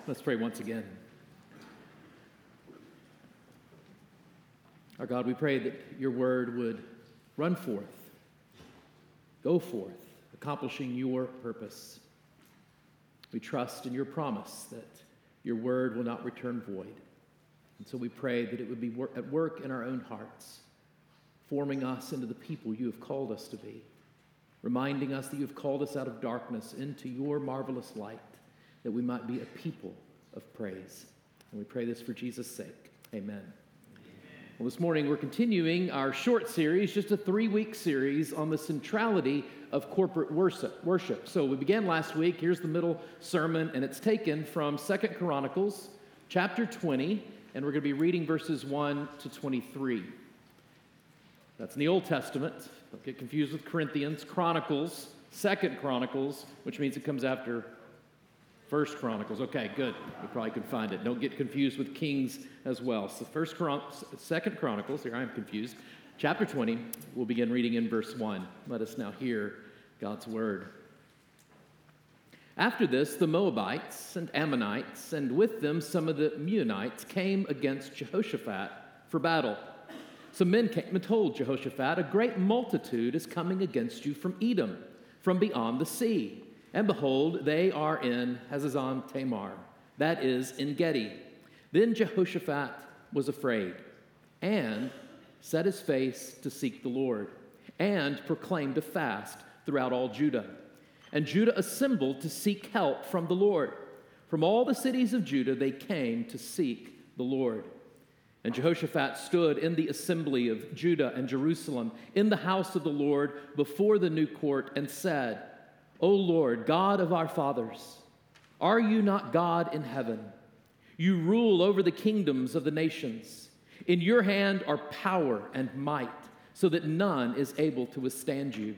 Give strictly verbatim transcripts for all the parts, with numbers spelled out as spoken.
Let's pray once again. Our God, we pray that your word would run forth, go forth, accomplishing your purpose. We trust in your promise that your word will not return void. And so we pray that it would be wor- at work in our own hearts, forming us into the people you have called us to be, reminding us that you have called us out of darkness into your marvelous light, that we might be a people of praise. And we pray this for Jesus' sake. Amen. Amen. Well, this morning we're continuing our short series, just a three-week series on the centrality of corporate worship. Worship. So we began last week. Here's the middle sermon, and it's taken from Second Chronicles, chapter twenty, and we're going to be reading verses one to twenty-three. That's in the Old Testament. Don't get confused with Corinthians. Chronicles, Second Chronicles, which means it comes after First Chronicles. Okay, good. You probably could find it. Don't get confused with Kings as well. So First Chron- Second Chronicles, here I am confused. Chapter twenty, we'll begin reading in verse one. Let us now hear God's word. After this, the Moabites and Ammonites, and with them some of the Meunites, came against Jehoshaphat for battle. Some men came and told Jehoshaphat, "A great multitude is coming against you from Edom, from beyond the sea. And behold, they are in Hazazon Tamar, that is, in Gedi." Then Jehoshaphat was afraid, and set his face to seek the Lord, and proclaimed a fast throughout all Judah. And Judah assembled to seek help from the Lord. From all the cities of Judah they came to seek the Lord. And Jehoshaphat stood in the assembly of Judah and Jerusalem, in the house of the Lord, before the new court, and said, "O Lord, God of our fathers, are you not God in heaven? You rule over the kingdoms of the nations. In your hand are power and might, so that none is able to withstand you.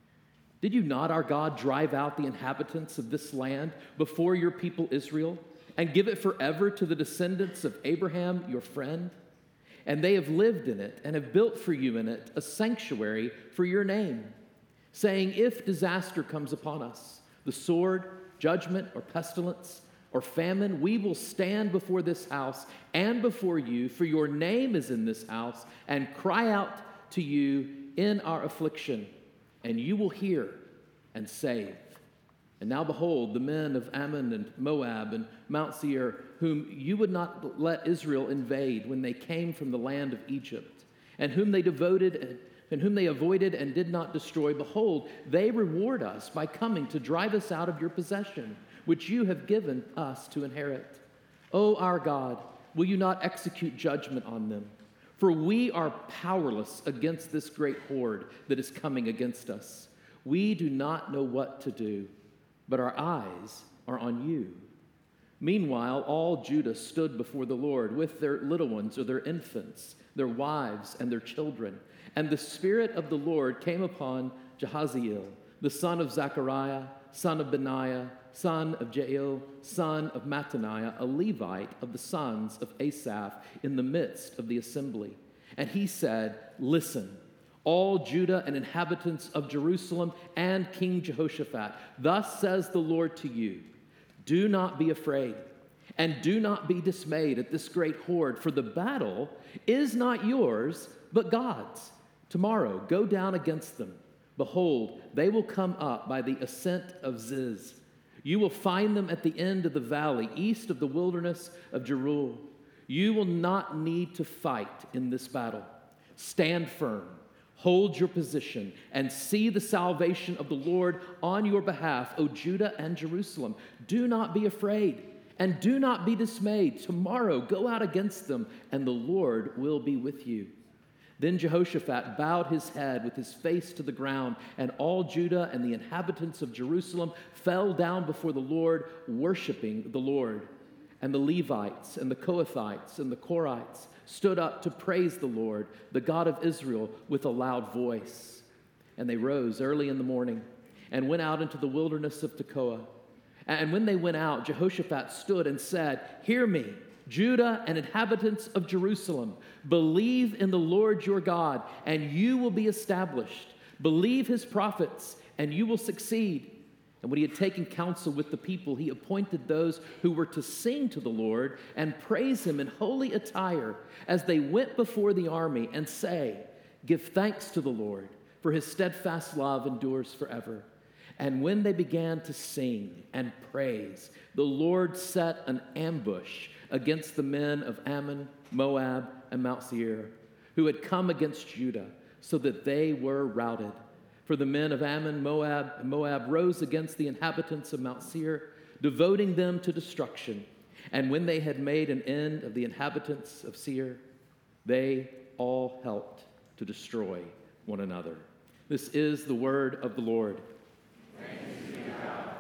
Did you not, our God, drive out the inhabitants of this land before your people Israel, and give it forever to the descendants of Abraham, your friend? And they have lived in it, and have built for you in it a sanctuary for your name, saying, if disaster comes upon us, the sword, judgment, or pestilence, or famine, we will stand before this house and before you, for your name is in this house, and cry out to you in our affliction, and you will hear and save. And now behold, the men of Ammon and Moab and Mount Seir, whom you would not let Israel invade when they came from the land of Egypt, and whom they devoted and and whom they avoided and did not destroy, behold, they reward us by coming to drive us out of your possession, which you have given us to inherit. O our God, will you not execute judgment on them? For we are powerless against this great horde that is coming against us. We do not know what to do, but our eyes are on you." Meanwhile, all Judah stood before the Lord with their little ones or their infants, their wives and their children. And the Spirit of the Lord came upon Jahaziel, the son of Zechariah, son of Benaiah, son of Jael, son of Mattaniah, a Levite of the sons of Asaph, in the midst of the assembly. And he said, "Listen, all Judah and inhabitants of Jerusalem and King Jehoshaphat, thus says the Lord to you, do not be afraid, and do not be dismayed at this great horde, for the battle is not yours, but God's. Tomorrow go down against them. Behold, they will come up by the ascent of Ziz. You will find them at the end of the valley, east of the wilderness of Jeruel. You will not need to fight in this battle. Stand firm, hold your position, and see the salvation of the Lord on your behalf, O Judah and Jerusalem. Do not be afraid, and do not be dismayed. Tomorrow go out against them, and the Lord will be with you." Then Jehoshaphat bowed his head with his face to the ground, and all Judah and the inhabitants of Jerusalem fell down before the Lord, worshiping the Lord. And the Levites and the Kohathites and the Korites stood up to praise the Lord, the God of Israel, with a loud voice. And they rose early in the morning and went out into the wilderness of Tekoa. And when they went out, Jehoshaphat stood and said, "Hear me, Judah and inhabitants of Jerusalem, believe in the Lord your God, and you will be established. Believe his prophets, and you will succeed. And when he had taken counsel with the people, he appointed those who were to sing to the Lord and praise him in holy attire as they went before the army and say, "Give thanks to the Lord, for his steadfast love endures forever." And when they began to sing and praise, the Lord set an ambush against the men of Ammon, Moab, and Mount Seir, who had come against Judah, so that they were routed. For the men of Ammon, Moab, and Moab rose against the inhabitants of Mount Seir, devoting them to destruction. And when they had made an end of the inhabitants of Seir, they all helped to destroy one another. This is the word of the Lord. Thanks be to God.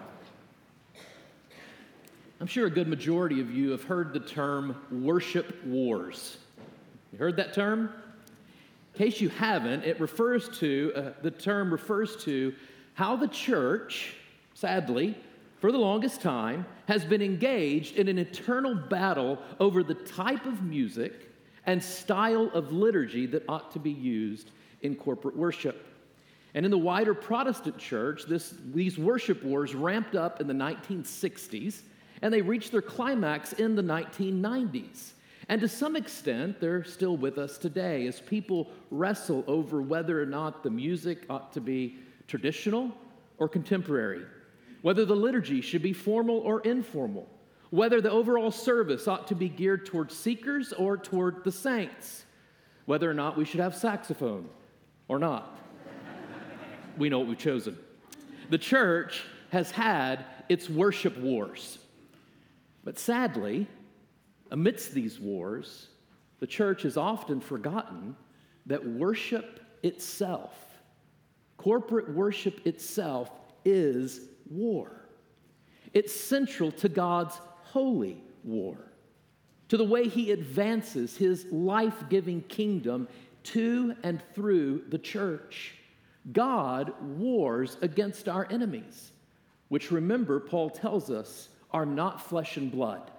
I'm sure a good majority of you have heard the term worship wars. You heard that term? In case you haven't, it refers to, uh, the term refers to how the church, sadly, for the longest time, has been engaged in an eternal battle over the type of music and style of liturgy that ought to be used in corporate worship. And in the wider Protestant church, this, these worship wars ramped up in the nineteen sixties, and they reached their climax in the nineteen nineties. And to some extent, they're still with us today as people wrestle over whether or not the music ought to be traditional or contemporary, whether the liturgy should be formal or informal, whether the overall service ought to be geared toward seekers or toward the saints, whether or not we should have saxophone or not. We know what we've chosen. The church has had its worship wars. But sadly, amidst these wars, the church has often forgotten that worship itself, corporate worship itself, is war. It's central to God's holy war, to the way he advances his life-giving kingdom to and through the church. God wars against our enemies, which, remember, Paul tells us, are not flesh and blood.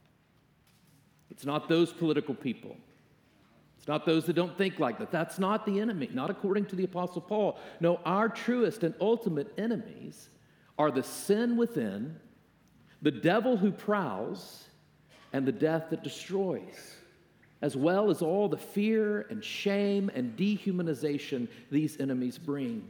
It's not those political people. It's not those that don't think like that. That's not the enemy, not according to the Apostle Paul. No, our truest and ultimate enemies are the sin within, the devil who prowls, and the death that destroys, as well as all the fear and shame and dehumanization these enemies bring.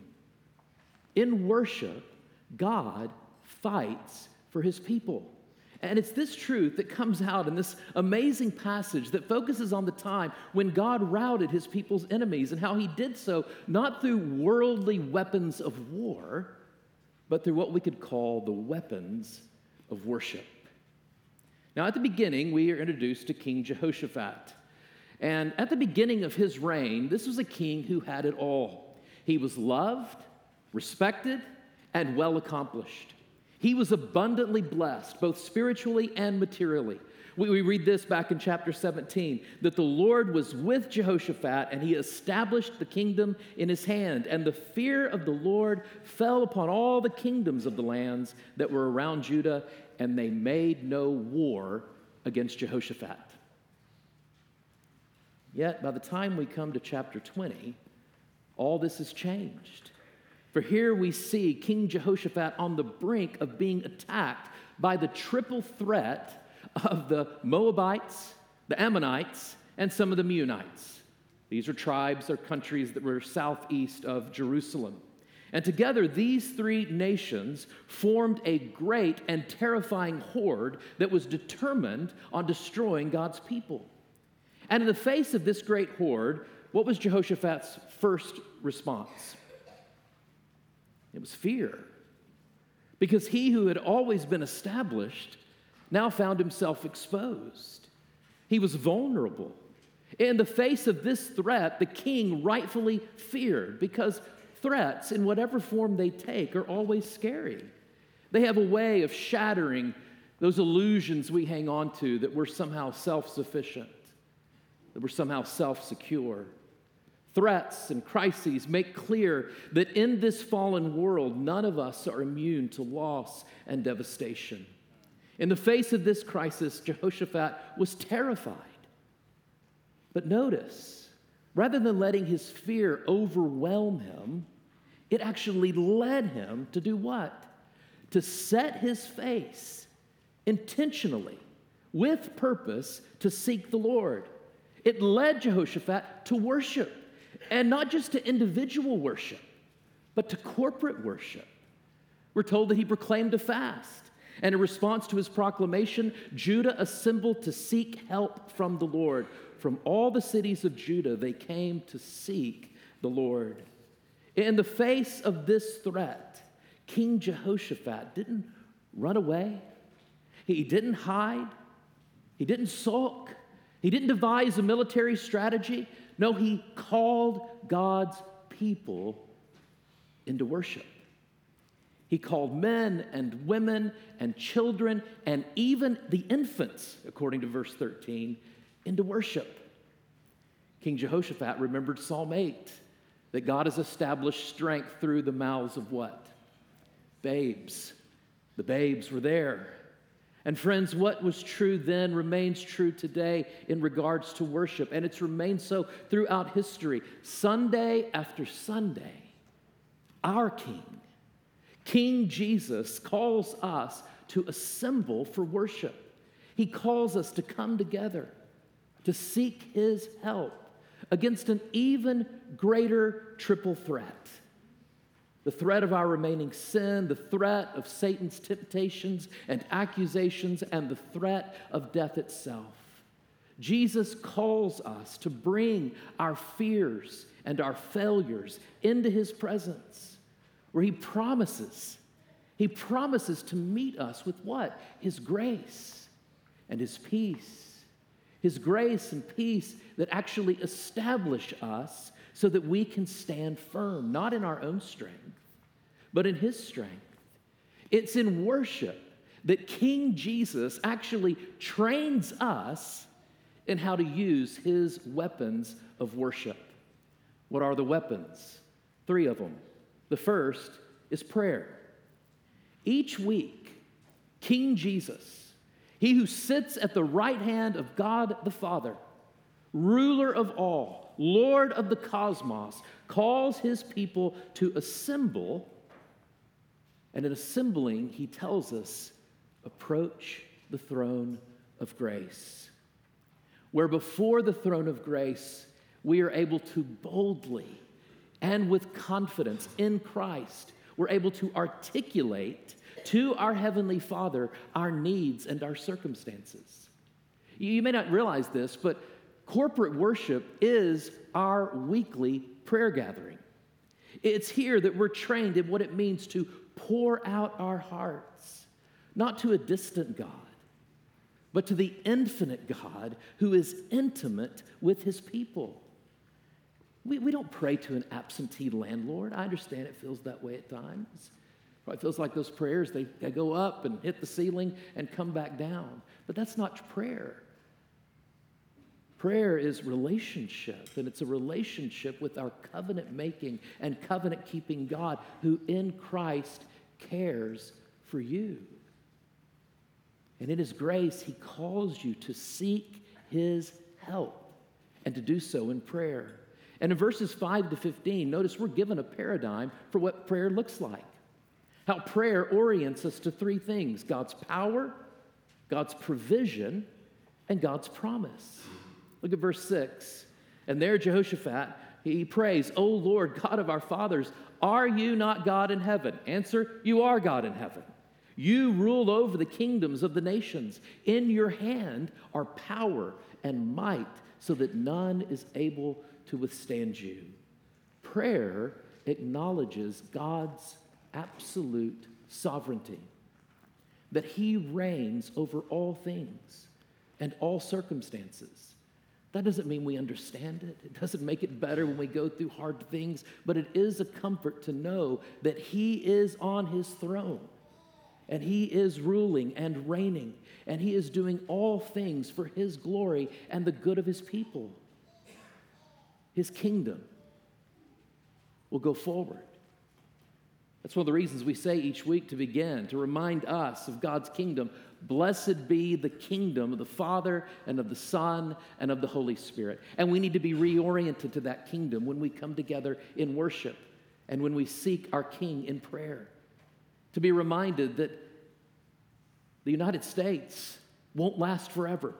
In worship, God fights for his people. And it's this truth that comes out in this amazing passage that focuses on the time when God routed his people's enemies and how he did so not through worldly weapons of war, but through what we could call the weapons of worship. Now, at the beginning, we are introduced to King Jehoshaphat. And at the beginning of his reign, this was a king who had it all. He was loved, respected, and well accomplished. He was abundantly blessed, both spiritually and materially. We, we read this back in chapter seventeen, that the Lord was with Jehoshaphat, and he established the kingdom in his hand. And the fear of the Lord fell upon all the kingdoms of the lands that were around Judah, and they made no war against Jehoshaphat. Yet, by the time we come to chapter twenty, all this has changed. For here we see King Jehoshaphat on the brink of being attacked by the triple threat of the Moabites, the Ammonites, and some of the Meunites. These are tribes or countries that were southeast of Jerusalem. And together, these three nations formed a great and terrifying horde that was determined on destroying God's people. And in the face of this great horde, what was Jehoshaphat's first response? It was fear. Because he who had always been established now found himself exposed. He was vulnerable. In the face of this threat, the king rightfully feared, because threats, in whatever form they take, are always scary. They have a way of shattering those illusions we hang on to that we're somehow self-sufficient, that we're somehow self-secure. Threats and crises make clear that in this fallen world, none of us are immune to loss and devastation. In the face of this crisis, Jehoshaphat was terrified. But notice, rather than letting his fear overwhelm him, it actually led him to do what? to set his face intentionally, with purpose, to seek the Lord. It led Jehoshaphat to worship, and not just to individual worship, but to corporate worship. We're told that he proclaimed a fast, and in response to his proclamation, Judah assembled to seek help from the Lord. From all the cities of Judah, they came to seek the Lord. In the face of this threat, King Jehoshaphat didn't run away. He didn't hide. He didn't sulk. He didn't devise a military strategy. No, he called God's people into worship. He called men and women and children and even the infants, according to verse thirteen, into worship. King Jehoshaphat remembered Psalm eight, that God has established strength through the mouths of what? Babes. The babes were there. And friends, what was true then remains true today in regards to worship, and it's remained so throughout history. Sunday after Sunday, our King, King Jesus, calls us to assemble for worship. He calls us to come together, to seek his help against an even greater triple threat. The threat of our remaining sin, the threat of Satan's temptations and accusations, and the threat of death itself. Jesus calls us to bring our fears and our failures into his presence, where he promises, he promises to meet us with what? His grace and his peace. His grace and peace that actually establish us so that we can stand firm, not in our own strength, but in his strength. It's in worship that King Jesus actually trains us in how to use his weapons of worship. What are the weapons? Three of them. The first is prayer. Each week, King Jesus, he who sits at the right hand of God the Father, ruler of all, Lord of the cosmos, calls his people to assemble, and in assembling, he tells us, approach the throne of grace, where before the throne of grace, we are able to boldly and with confidence in Christ, we're able to articulate to our Heavenly Father our needs and our circumstances. You may not realize this, but corporate worship is our weekly prayer gathering. It's here that we're trained in what it means to pour out our hearts, not to a distant God, but to the infinite God who is intimate with his people. We, we don't pray to an absentee landlord. I understand it feels that way at times. It feels like those prayers, they, they go up and hit the ceiling and come back down. But that's not prayer. Prayer is relationship, and it's a relationship with our covenant-making and covenant-keeping God who in Christ cares for you. And in his grace, he calls you to seek his help and to do so in prayer. And in verses five to fifteen, notice we're given a paradigm for what prayer looks like. How prayer orients us to three things: God's power, God's provision, and God's promise. Look at verse six. And there Jehoshaphat, he prays, O Lord, God of our fathers, are you not God in heaven? Answer, you are God in heaven. You rule over the kingdoms of the nations. In your hand are power and might, so that none is able to withstand you. Prayer acknowledges God's absolute sovereignty, that he reigns over all things and all circumstances. That doesn't mean we understand it. It doesn't make it better when we go through hard things, but it is a comfort to know that he is on his throne, and he is ruling and reigning, and he is doing all things for his glory and the good of his people. His kingdom will go forward. That's one of the reasons we say each week to begin, to remind us of God's kingdom. Blessed be the kingdom of the Father and of the Son and of the Holy Spirit. And we need to be reoriented to that kingdom when we come together in worship and when we seek our King in prayer. to be reminded that the United States won't last forever.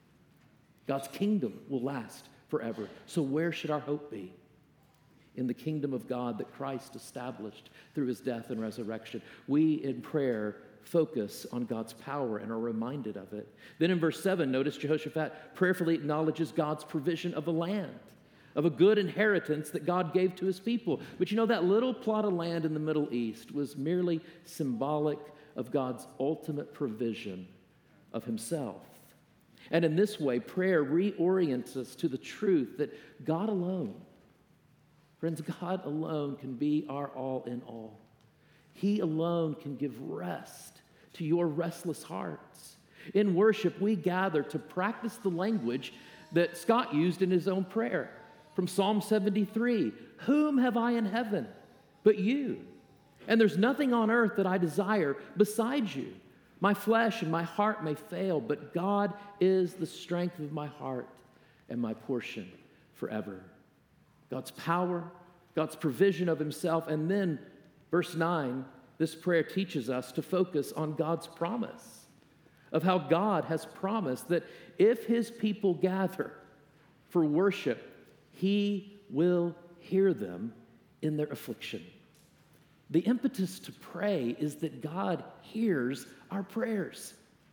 God's kingdom will last forever. So where should our hope be? In the kingdom of God that Christ established through his death and resurrection. We, in prayer, focus on God's power and are reminded of it. Then in verse seven, notice Jehoshaphat prayerfully acknowledges God's provision of a land, of a good inheritance that God gave to his people. But you know, that little plot of land in the Middle East was merely symbolic of God's ultimate provision of himself. And in this way, prayer reorients us to the truth that God alone, friends, God alone can be our all in all. He alone can give rest to your restless hearts. In worship, we gather to practice the language that Scott used in his own prayer from Psalm seventy-three. Whom have I in heaven but you? And there's nothing on earth that I desire besides you. My flesh and my heart may fail, but God is the strength of my heart and my portion forever. God's power, God's provision of himself, and then verse nine, this prayer teaches us to focus on God's promise of how God has promised that if his people gather for worship, he will hear them in their affliction. The impetus to pray is that God hears our prayers.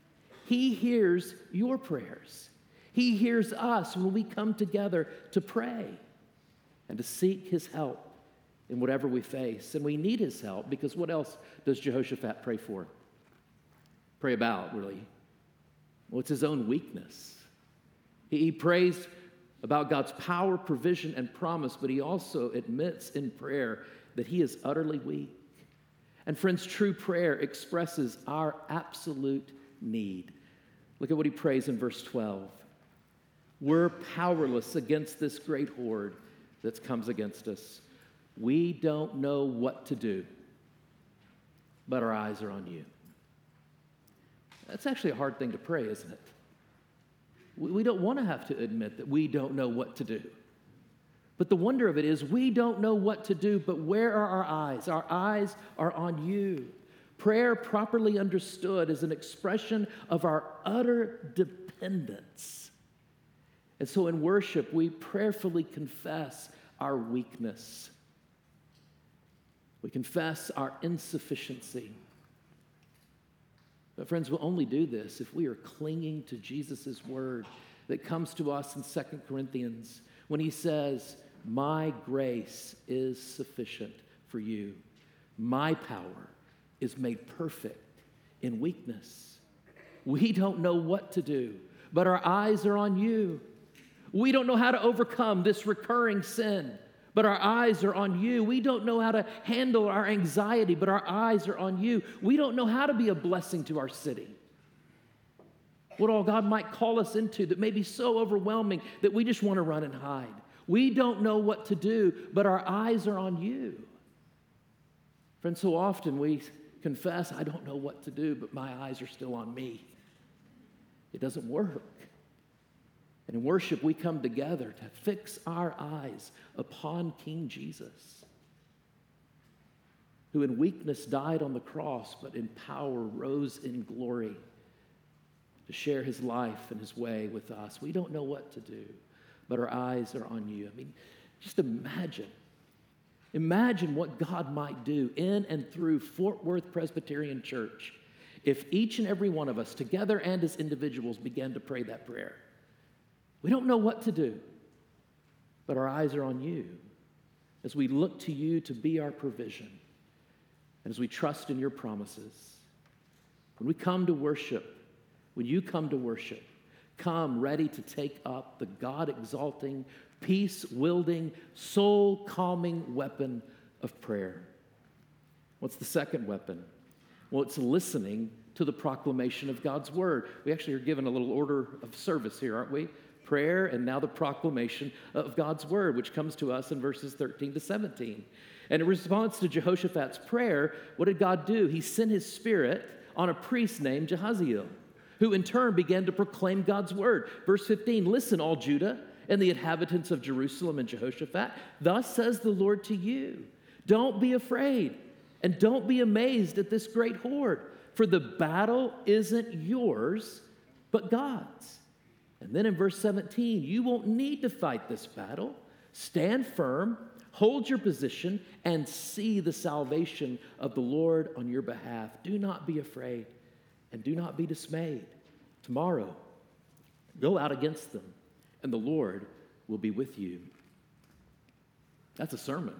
He hears your prayers. He hears us when we come together to pray and to seek his help in whatever we face. And we need his help because what else does Jehoshaphat pray for? Pray about, really? Well, it's his own weakness. He, he prays about God's power, provision, and promise, but he also admits in prayer that he is utterly weak. And friends, true prayer expresses our absolute need. Look at what he prays in verse twelve. We're powerless against this great horde that comes against us. We don't know what to do, but our eyes are on you. That's actually a hard thing to pray, isn't it? We don't want to have to admit that we don't know what to do. But the wonder of it is we don't know what to do, but where are our eyes? Our eyes are on you. Prayer, properly understood, is an expression of our utter dependence. And so in worship, we prayerfully confess our weakness. We confess our insufficiency. But friends, we'll only do this if we are clinging to Jesus' word that comes to us in Second Corinthians when he says, my grace is sufficient for you. My power is made perfect in weakness. We don't know what to do, but our eyes are on you. We don't know how to overcome this recurring sin, but our eyes are on you. We don't know how to handle our anxiety, but our eyes are on you. We don't know how to be a blessing to our city. What all God might call us into that may be so overwhelming that we just want to run and hide. We don't know what to do, but our eyes are on you. Friends, so often we confess, I don't know what to do, but my eyes are still on me. It doesn't work. And in worship, we come together to fix our eyes upon King Jesus, who in weakness died on the cross, but in power rose in glory to share his life and his way with us. We don't know what to do, but our eyes are on you. I mean, just imagine. Imagine what God might do in and through Fort Worth Presbyterian Church if each and every one of us, together and as individuals, began to pray that prayer. We don't know what to do, but our eyes are on you as we look to you to be our provision and as we trust in your promises. When we come to worship, when you come to worship, come ready to take up the God-exalting, peace-wielding, soul-calming weapon of prayer. What's the second weapon? Well, it's listening to the proclamation of God's word. We actually are given a little order of service here, aren't we? Prayer and now the proclamation of God's word, which comes to us in verses thirteen to seventeen. And in response to Jehoshaphat's prayer, what did God do? He sent his spirit on a priest named Jahaziel, who in turn began to proclaim God's word. Verse fifteen, listen, all Judah and the inhabitants of Jerusalem and Jehoshaphat, thus says the Lord to you, don't be afraid And don't be amazed at this great horde, for the battle isn't yours, but God's. And then in verse seventeen, you won't need to fight this battle. Stand firm, hold your position, and see the salvation of the Lord on your behalf. Do not be afraid, and do not be dismayed. Tomorrow, go out against them, and the Lord will be with you. That's a sermon.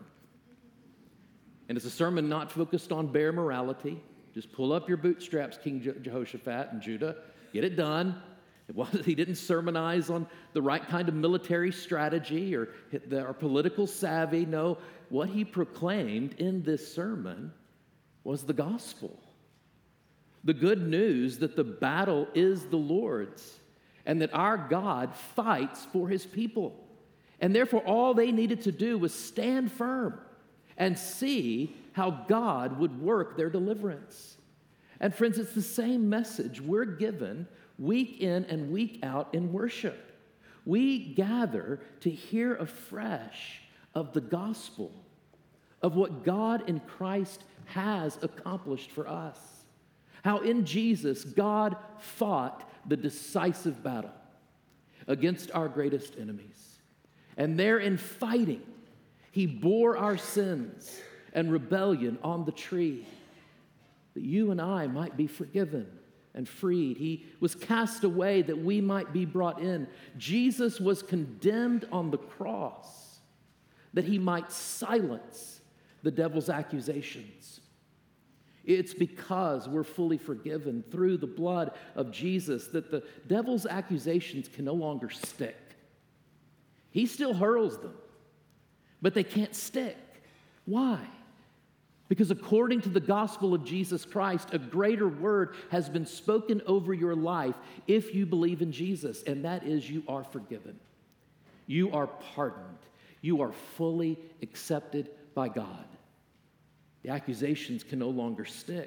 And it's a sermon not focused on bare morality. Just pull up your bootstraps, King Jehoshaphat and Judah. Get it done. It wasn't, he didn't sermonize on the right kind of military strategy or, the, or political savvy. No, what he proclaimed in this sermon was the gospel. The good news that the battle is the Lord's and that our God fights for his people. And therefore, all they needed to do was stand firm and see how God would work their deliverance. And friends, it's the same message we're given week in and week out in worship. We gather to hear afresh of the gospel, of what God in Christ has accomplished for us. How in Jesus, God fought the decisive battle against our greatest enemies. And there in fighting, he bore our sins and rebellion on the tree, that you and I might be forgiven and freed. He was cast away that we might be brought in. Jesus was condemned on the cross that he might silence the devil's accusations. It's because we're fully forgiven through the blood of Jesus that the devil's accusations can no longer stick. He still hurls them, but they can't stick. Why? Because according to the gospel of Jesus Christ, a greater word has been spoken over your life if you believe in Jesus, and that is you are forgiven. You are pardoned. You are fully accepted by God. The accusations can no longer stick.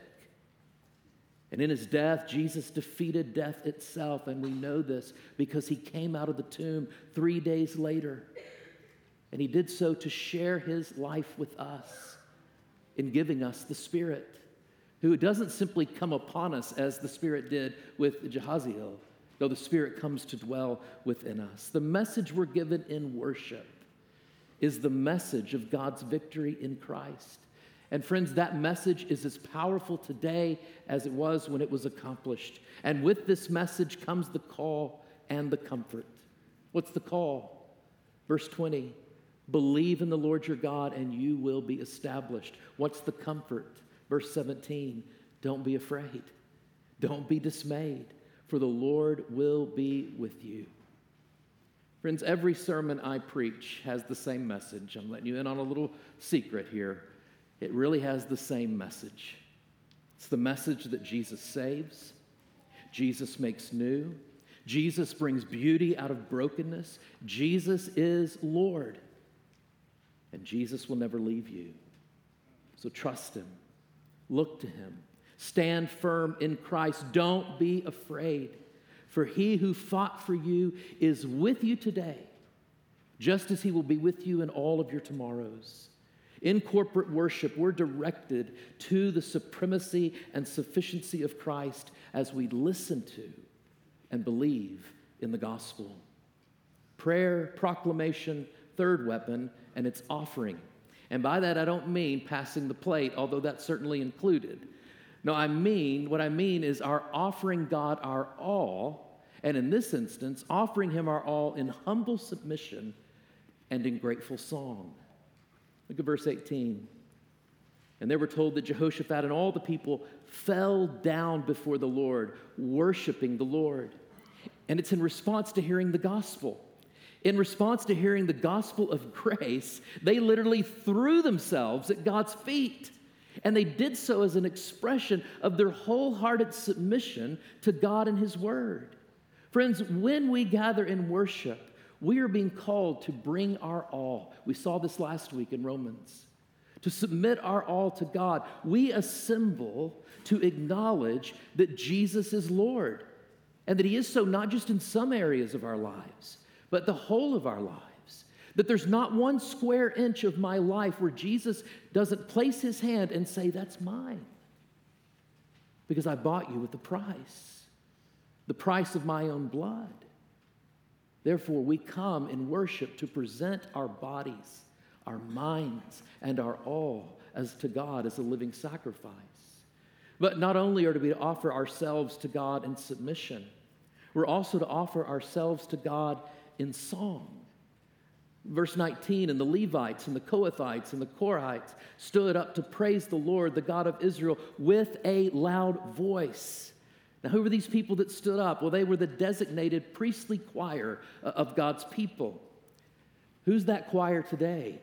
And in his death, Jesus defeated death itself, and we know this because he came out of the tomb three days later, and he did so to share his life with us in giving us the Spirit, who doesn't simply come upon us as the Spirit did with Jehaziel, though the Spirit comes to dwell within us. The message we're given in worship is the message of God's victory in Christ. And friends, that message is as powerful today as it was when it was accomplished. And with this message comes the call and the comfort. What's the call? Verse twenty, believe in the Lord your God and you will be established. What's the comfort? Verse seventeen, don't be afraid. Don't be dismayed, for the Lord will be with you. Friends, every sermon I preach has the same message. I'm letting you in on a little secret here. It really has the same message. It's the message that Jesus saves, Jesus makes new, Jesus brings beauty out of brokenness, Jesus is Lord, and Jesus will never leave you. So trust him, look to him, stand firm in Christ, don't be afraid, for he who fought for you is with you today, just as he will be with you in all of your tomorrows. In corporate worship, we're directed to the supremacy and sufficiency of Christ as we listen to and believe in the gospel. Prayer, proclamation, third weapon, and its offering. And by that, I don't mean passing the plate, although that's certainly included. No, I mean, what I mean is our offering God our all, and in this instance, offering him our all in humble submission and in grateful song. Look at verse eighteen. And they were told that Jehoshaphat and all the people fell down before the Lord, worshiping the Lord. And it's in response to hearing the gospel. In response to hearing the gospel of grace, they literally threw themselves at God's feet. And they did so as an expression of their wholehearted submission to God and his word. Friends, when we gather in worship, we are being called to bring our all. We saw this last week in Romans. To submit our all to God. We assemble to acknowledge that Jesus is Lord and that he is so not just in some areas of our lives, but the whole of our lives. That there's not one square inch of my life where Jesus doesn't place his hand and say, that's mine. Because I bought you with the price, the price of my own blood. Therefore, we come in worship to present our bodies, our minds, and our all as to God as a living sacrifice. But not only are we to offer ourselves to God in submission, we're also to offer ourselves to God in song. Verse nineteen, and the Levites and the Kohathites and the Korahites stood up to praise the Lord, the God of Israel, with a loud voice. Now, who were these people that stood up? Well, they were the designated priestly choir of God's people. Who's that choir today?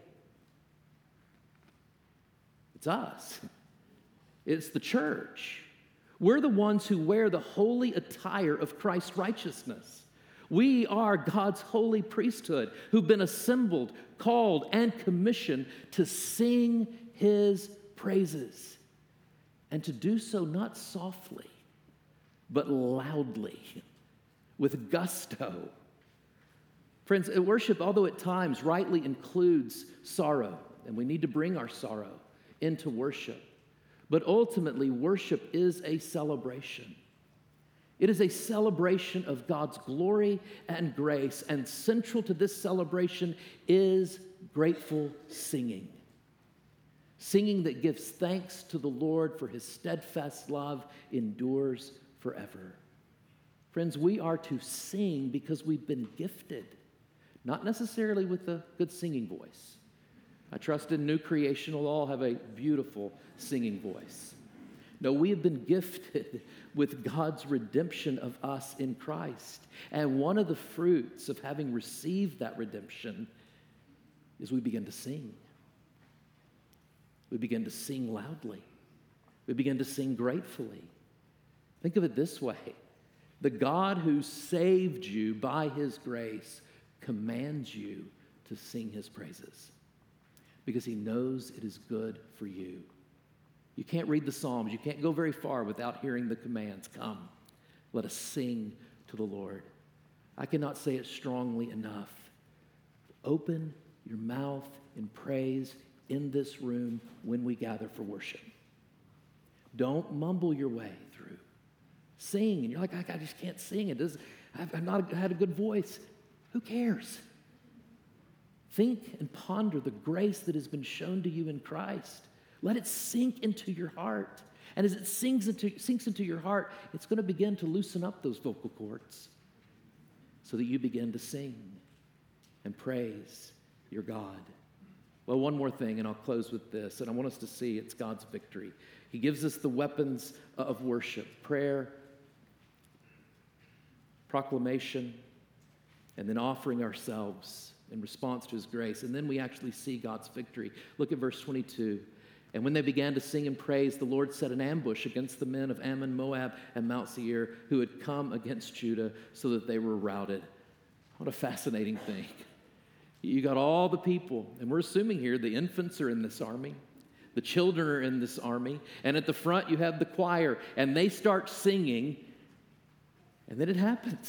It's us. It's the church. We're the ones who wear the holy attire of Christ's righteousness. We are God's holy priesthood who've been assembled, called, and commissioned to sing his praises, and to do so not softly, but loudly, with gusto. Friends, worship, although at times rightly includes sorrow, and we need to bring our sorrow into worship, but ultimately worship is a celebration. It is a celebration of God's glory and grace, and central to this celebration is grateful singing. Singing that gives thanks to the Lord for his steadfast love endures forever. Friends, we are to sing because we've been gifted, not necessarily with a good singing voice. I trust in New Creation will all have a beautiful singing voice. No, we have been gifted with God's redemption of us in Christ. And one of the fruits of having received that redemption is we begin to sing. We begin to sing loudly. We begin to sing gratefully. Think of it this way. The God who saved you by his grace commands you to sing his praises because he knows it is good for you. You can't read the Psalms. You can't go very far without hearing the commands. Come, let us sing to the Lord. I cannot say it strongly enough. Open your mouth in praise in this room when we gather for worship. Don't mumble your way through. Sing, and you're like, I just can't sing. It doesn't, I've not had a good voice. Who cares? Think and ponder the grace that has been shown to you in Christ. Let it sink into your heart. And as it sinks into, sinks into your heart, it's going to begin to loosen up those vocal cords so that you begin to sing and praise your God. Well, one more thing, and I'll close with this, and I want us to see it's God's victory. He gives us the weapons of worship: prayer, proclamation, and then offering ourselves in response to his grace. And then we actually see God's victory. Look at verse twenty-two. And when they began to sing and praise, the Lord set an ambush against the men of Ammon, Moab, and Mount Seir, who had come against Judah, so that they were routed. What a fascinating thing. You got all the people, and we're assuming here the infants are in this army. The children are in this army. And at the front, you have the choir, and they start singing, and then it happens.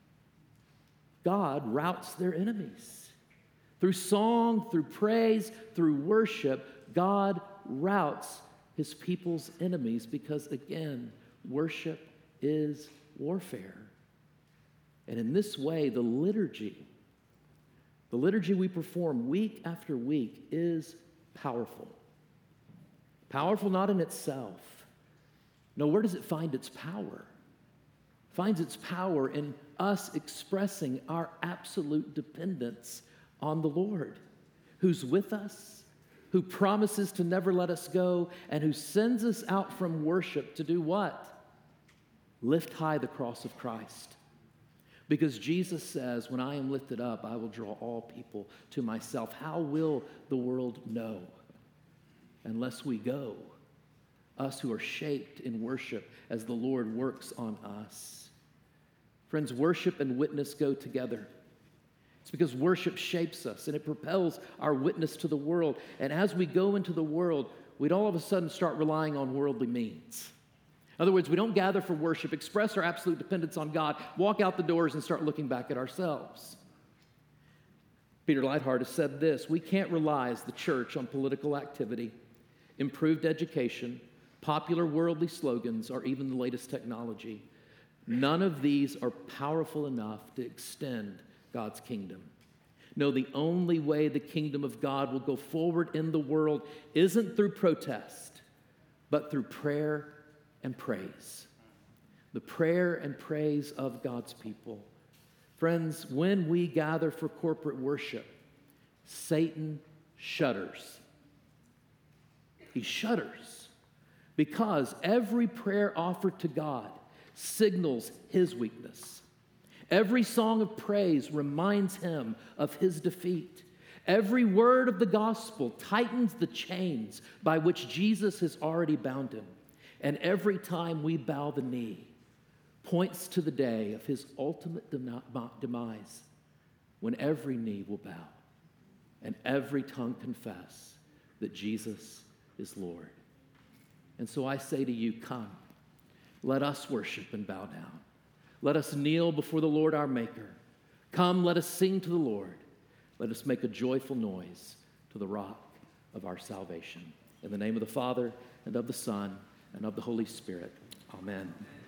God routs their enemies. Through song, through praise, through worship, God routs his people's enemies because, again, worship is warfare. And in this way, the liturgy, the liturgy we perform week after week is powerful. Powerful not in itself. No, where does it find its power? It finds its power in us expressing our absolute dependence on the Lord, who's with us, who promises to never let us go, and who sends us out from worship to do what? Lift high the cross of Christ. Because Jesus says, when I am lifted up, I will draw all people to myself. How will the world know unless we go? Us who are shaped in worship as the Lord works on us. Friends, worship and witness go together. It's because worship shapes us and it propels our witness to the world. And as we go into the world, we'd all of a sudden start relying on worldly means. In other words, we don't gather for worship, express our absolute dependence on God, walk out the doors and start looking back at ourselves. Peter Leithart has said this: we can't rely as the church on political activity, improved education, popular worldly slogans, or even the latest technology. None of these are powerful enough to extend God's kingdom. No, the only way the kingdom of God will go forward in the world isn't through protest, but through prayer and praise. The prayer and praise of God's people. Friends, when we gather for corporate worship, Satan shudders. He shudders because every prayer offered to God signals his weakness. Every song of praise reminds him of his defeat. Every word of the gospel tightens the chains by which Jesus has already bound him. And every time we bow the knee points to the day of his ultimate demise, when every knee will bow and every tongue confess that Jesus is Lord. And so I say to you, come, let us worship and bow down. Let us kneel before the Lord our Maker. Come, let us sing to the Lord. Let us make a joyful noise to the rock of our salvation. In the name of the Father, and of the Son, and of the Holy Spirit. Amen.